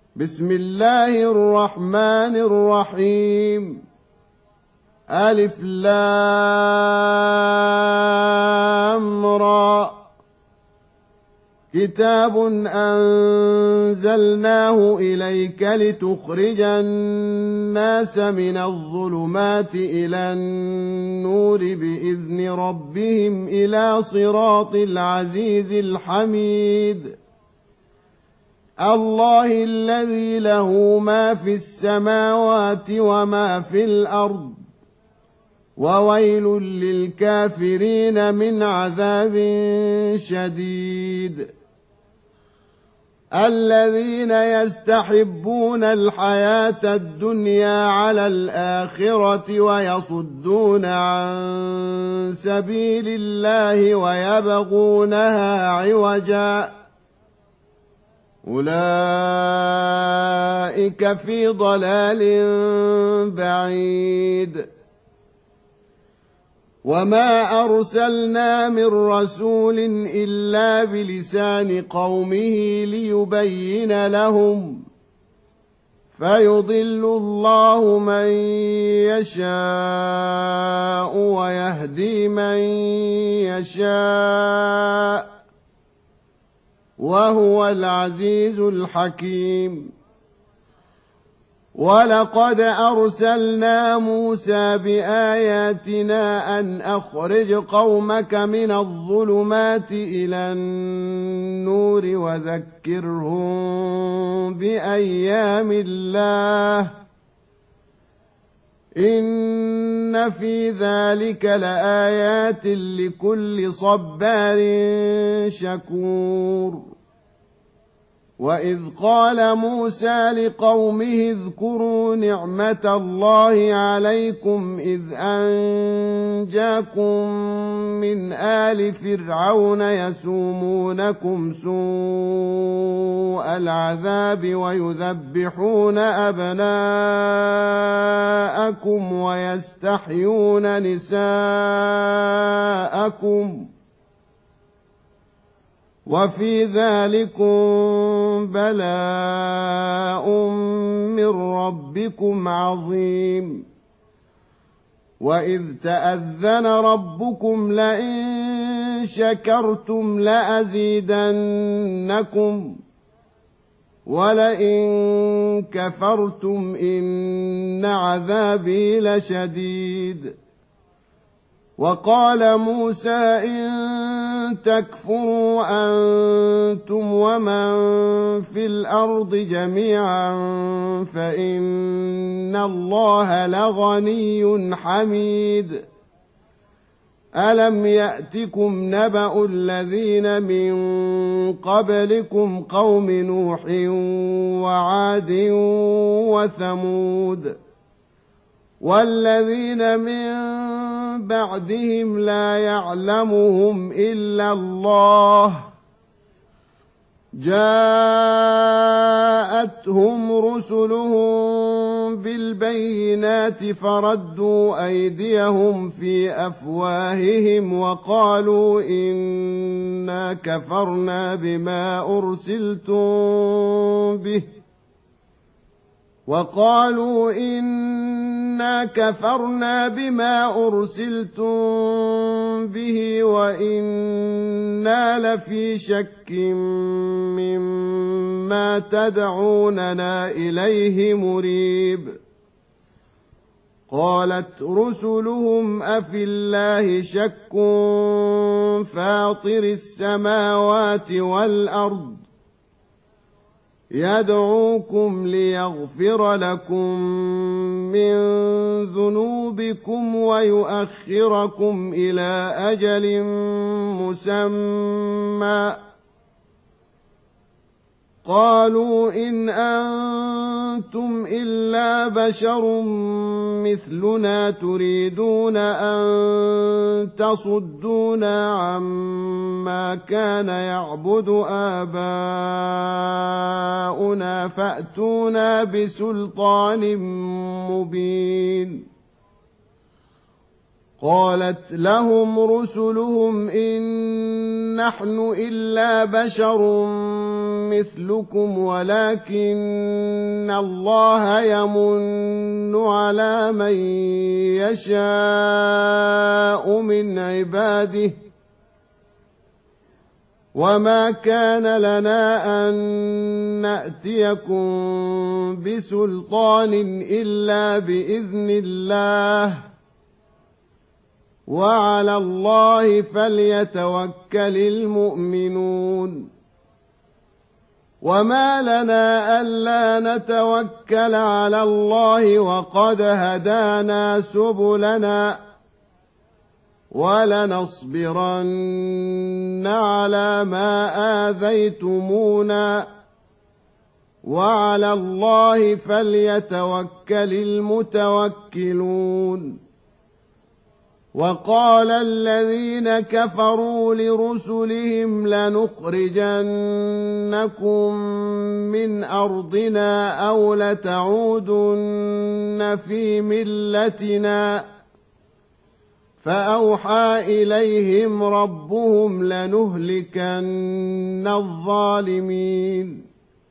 بسم الله الرحمن الرحيم. ألف لام را. كتاب أنزلناه إليك لتخرج الناس من الظلمات إلى النور بإذن ربهم إلى صراط العزيز الحميد. الله الذي له ما في السماوات وما في الأرض، وويل للكافرين من عذاب شديد. الذين يستحبون الحياة الدنيا على الآخرة ويصدون عن سبيل الله ويبغونها عوجا، أولئك في ضلال بعيد. وما أرسلنا من رسول إلا بلسان قومه ليبين لهم، فيضل الله من يشاء ويهدي من يشاء، وهو العزيز الحكيم. ولقد أرسلنا موسى بآياتنا أن أخرج قومك من الظلمات إلى النور وذكرهم بأيام الله، إن في ذلك لآيات لكل صبار شكور. وإذ قال موسى لقومه اذكروا نعمة الله عليكم إذ أنجاكم من آل فرعون يسومونكم سوء العذاب ويذبحون أبناءكم ويستحيون نساءكم، وفي ذلكم بلاء من ربكم عظيم. وإذ تأذن ربكم لئن شكرتم لأزيدنكم ولئن كفرتم إن عذابي لشديد. وقال موسى إن تكفروا أنتم ومن في الأرض جميعا فإن الله لغني حميد. ألم يأتكم نبأ الذين من قبلكم قوم نوح وعاد وثمود والذين من بعدهم لا يعلمهم إلا الله، جاءتهم رسلهم بالبينات فردوا أيديهم في أفواههم وقالوا إنا كفرنا بما أرسلتم به وإنا لفي شك مما تدعوننا إليه مريب. قالت رسلهم أفي الله شك فاطر السماوات والأرض يدعوكم ليغفر لكم من ذنوبكم ويؤخركم إلى أجل مسمى، قالوا إن أنتم إلا بشر مثلنا تريدون أن تصدونا عما كان يعبد آباؤنا فأتونا بسلطان مبين. قالت لهم رسلهم إن نحن إلا بشر مثلكم ولكن الله يمن على من يشاء من عباده وما كان لنا أن نأتيكم بسلطان إلا بإذن الله وعلى الله فليتوكل المؤمنون وما لنا ألا نتوكل على الله وقد هدانا سبلنا ولنصبرن على ما آذيتمونا وعلى الله فليتوكل المتوكلون وقال الذين كفروا لرسلهم لنخرجنكم من أرضنا أو لتعودن في ملتنا فأوحى إليهم ربهم لنهلكن الظالمين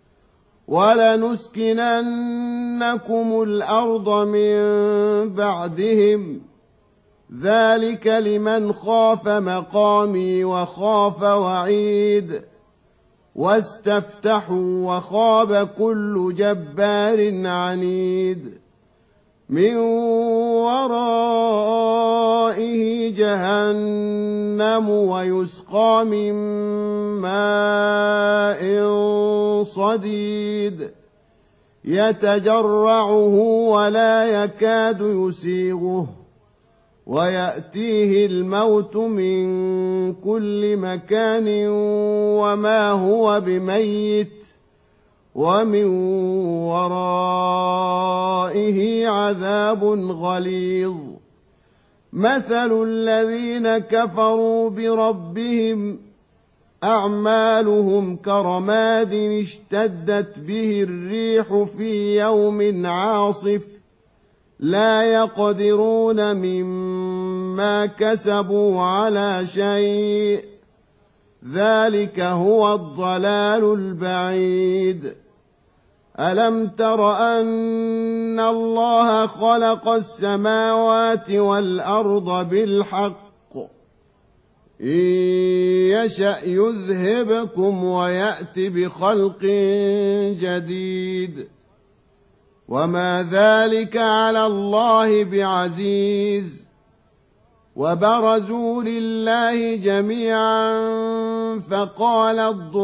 ولنسكننكم الأرض من بعدهم ذلك لمن خاف مقامي وخاف وعيد واستفتحوا وخاب كل جبار عنيد من ورائه جهنم ويسقى من ماء صديد يتجرعه ولا يكاد يسيغه ويأتيه الموت من كل مكان وما هو بميت ومن ورائه عذاب غليظ مثل الذين كفروا بربهم أعمالهم كرماد اشتدت به الريح في يوم عاصف لا يقدرون مما كسبوا على شيء ذلك هو الضلال البعيد ألم تر أن الله خلق السماوات والأرض بالحق إن يشأ يذهبكم ويأت بخلق جديد وما ذلك على الله بعزيز وبرزوا لله جميعا فقال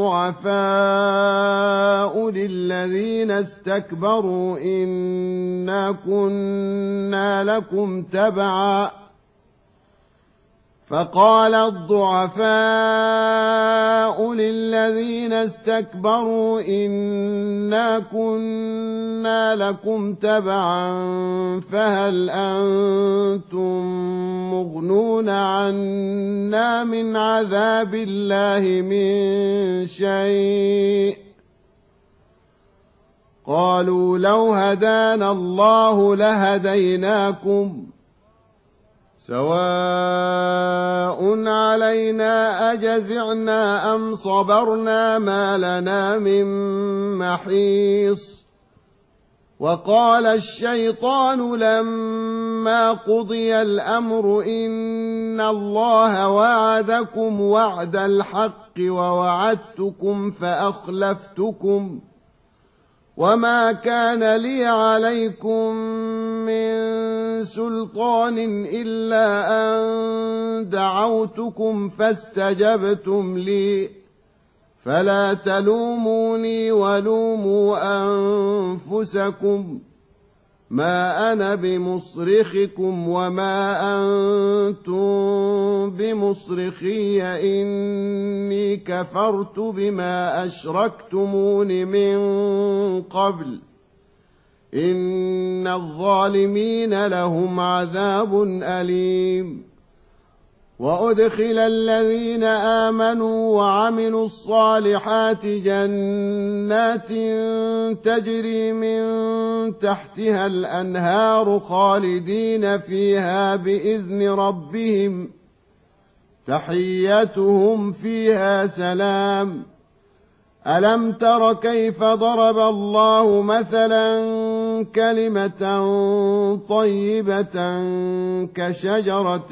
الضعفاء للذين استكبروا إنا كنا لكم تبعا فقال الضعفاء للذين استكبروا إنا كنا لكم تبعا فهل أنتم مغنون عنا من عذاب الله من شيء قالوا لو هدانا الله لهديناكم سواء علينا أجزعنا أم صبرنا ما لنا من محيص وقال الشيطان لما قضي الأمر إن الله وعدكم وعد الحق ووعدتكم فأخلفتكم وما كان لي عليكم من سلطان إلا أن دعوتكم فاستجبتم لي فلا تلوموني ولوموا أنفسكم ما أنا بمصرخكم وما أنتم بمصرخي إني كفرت بما أشركتمون من قبل إن الظالمين لهم عذاب أليم وأدخل الذين آمنوا وعملوا الصالحات جنات تجري من تحتها الأنهار خالدين فيها بإذن تحيتهم فيها سلام ألم تر كيف ضرب الله مثلا كلمة طيبة كشجرة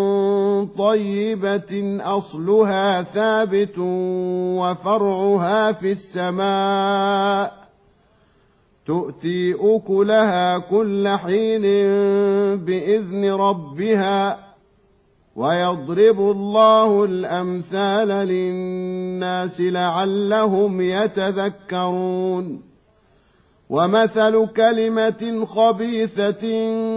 طيبة أصلها ثابت وفرعها في السماء تؤتي أكلها كل حين بإذن ربها ويضرب الله الأمثال للناس لعلهم يتذكرون ومثل كلمة خبيثة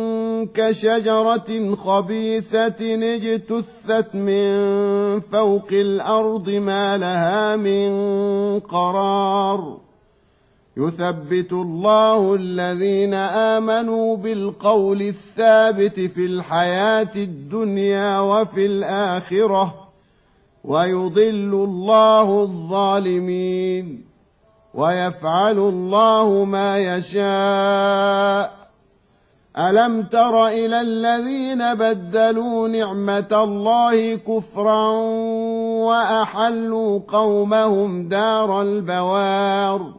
كشجرة خبيثة اجتثت من فوق الأرض ما لها من قرار يثبت الله الذين آمنوا بالقول الثابت في الحياة الدنيا وفي الآخرة ويضل الله الظالمين ويفعل الله ما يشاء ألم تر إلى الذين بدلوا نعمة الله كفرا وأحلوا قومهم دار البوار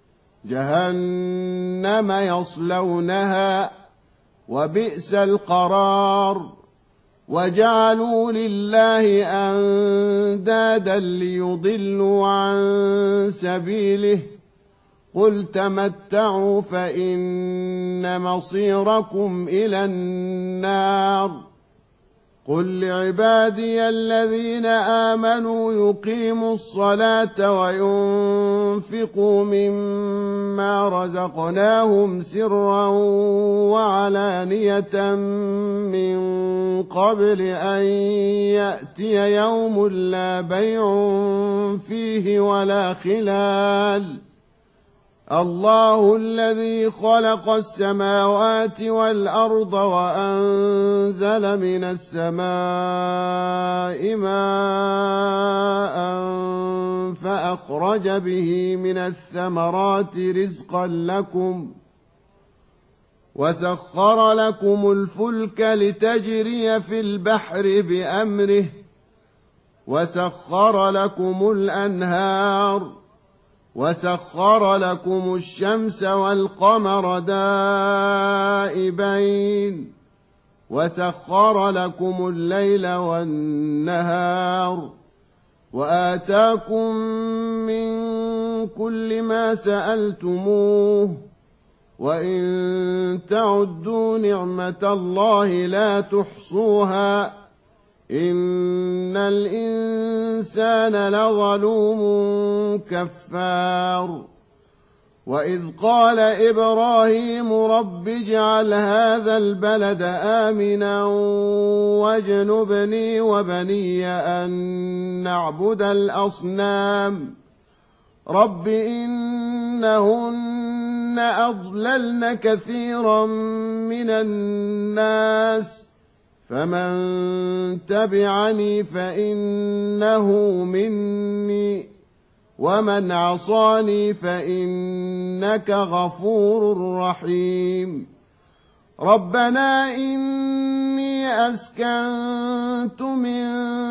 جهنم يصلونها وبئس القرار وجعلوا لله أندادا ليضلوا عن سبيله قل تمتعوا فإن مصيركم إلى النار قل لعبادي الذين آمنوا يقيموا الصلاة وينفقوا مما رزقناهم سرا وعلانية من قبل أن يأتي يوم لا بيع فيه ولا خلال الله الذي خلق السماوات والأرض وأنزل من السماء ماء فأخرج به من الثمرات رزقا لكم وسخر لكم الفلك لتجري في البحر بأمره وسخر لكم الأنهار وسخر لكم الشمس والقمر دائبين وسخر لكم الليل والنهار وآتاكم من كل ما سألتموه وإن تعدوا نعمة الله لا تحصوها إن الإنسان لظلوم كفار وإذ قال إبراهيم رب اجعل هذا البلد آمنا واجنبني وبني أن نعبد الأصنام رب إنهن أضللن كثيرا من الناس فمن تبعني فإنه مني ومن عصاني فإنك غفور رحيم ربنا إني أسكنت من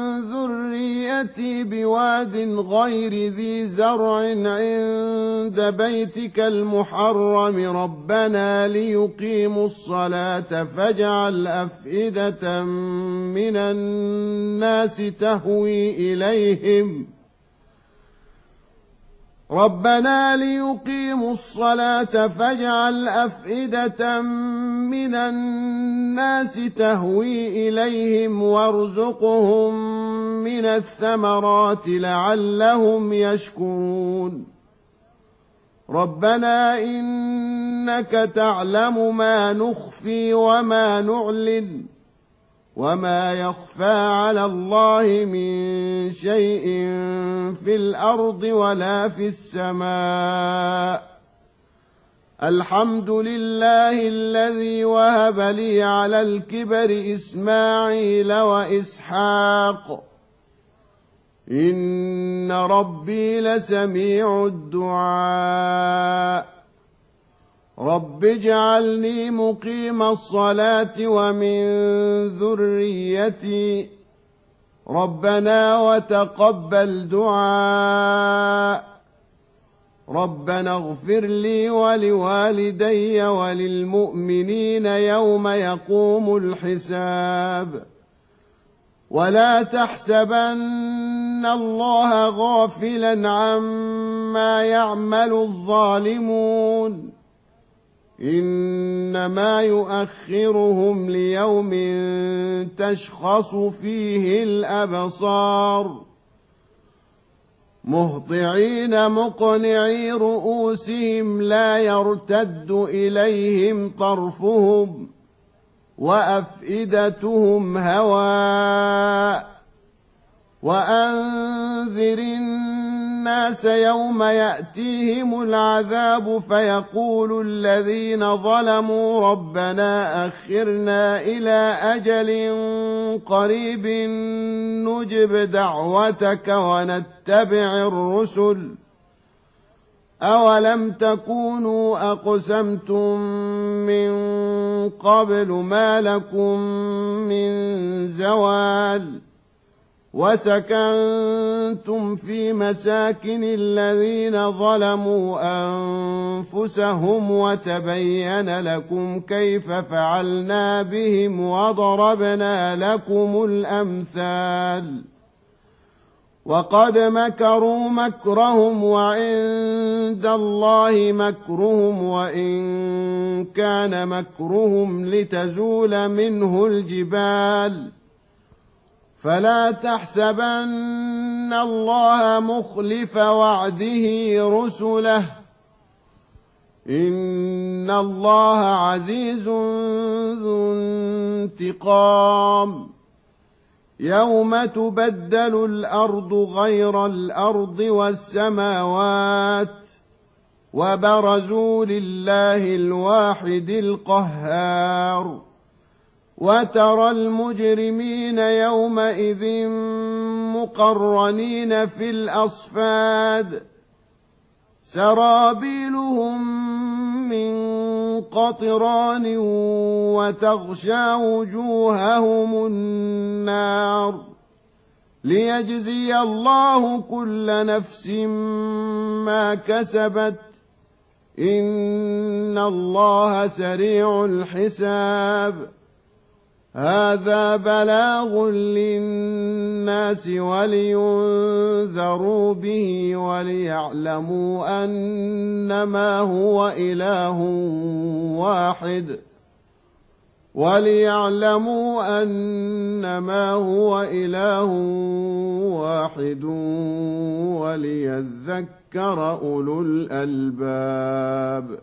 ذريتي بواد غير ذي زرع عند بيتك المحرم ربنا ليقيموا الصلاة فاجعل أفئدة من الناس تهوي إليهم ربنا ليقيموا الصلاة فاجعل أفئدة من الناس تهوي إليهم وارزقهم من الثمرات لعلهم يشكرون ربنا إنك تعلم ما نخفي وما نعلن وما يخفى على الله من شيء في الأرض ولا في السماء الحمد لله الذي وهب لي على الكبر إسماعيل وإسحاق إن ربي لسميع الدعاء رب اجعلني مقيم الصلاة ومن ذريتي ربنا وتقبل دعاء ربنا اغفر لي ولوالدي وللمؤمنين يوم يقوم الحساب ولا تحسبن الله غافلا عما يعمل الظالمون إنما يؤخرهم ليوم تشخص فيه الأبصار مهطعين مقنعي رؤوسهم لا يرتد إليهم طرفهم وأفئدتهم هواء وأنذر الناس يوم يأتيهم العذاب فيقول الذين ظلموا ربنا أخرنا إلى أجل قريب نجب دعوتك ونتبع الرسل أولم تكونوا أقسمتم من قبل ما لكم من زوال وسكنتم في مساكن الذين ظلموا أنفسهم وتبين لكم كيف فعلنا بهم وضربنا لكم الأمثال وقد مكروا مكرهم وعند الله مكرهم وإن كان مكرهم لتزول منه الجبال فلا تحسبن الله مخلف وعده رسله إن الله عزيز ذو انتقام يوم تبدل الأرض غير الأرض والسماوات وبرزوا لله الواحد القهار وترى المجرمين يومئذ مقرنين في الأصفاد سرابيلهم من قطران وتغشى وجوههم النار ليجزي الله كل نفس ما كسبت إن الله سريع الحساب هذا بلاغ للناس ولينذروا به وليعلموا أنما هو إله واحد وليذكر أولو الألباب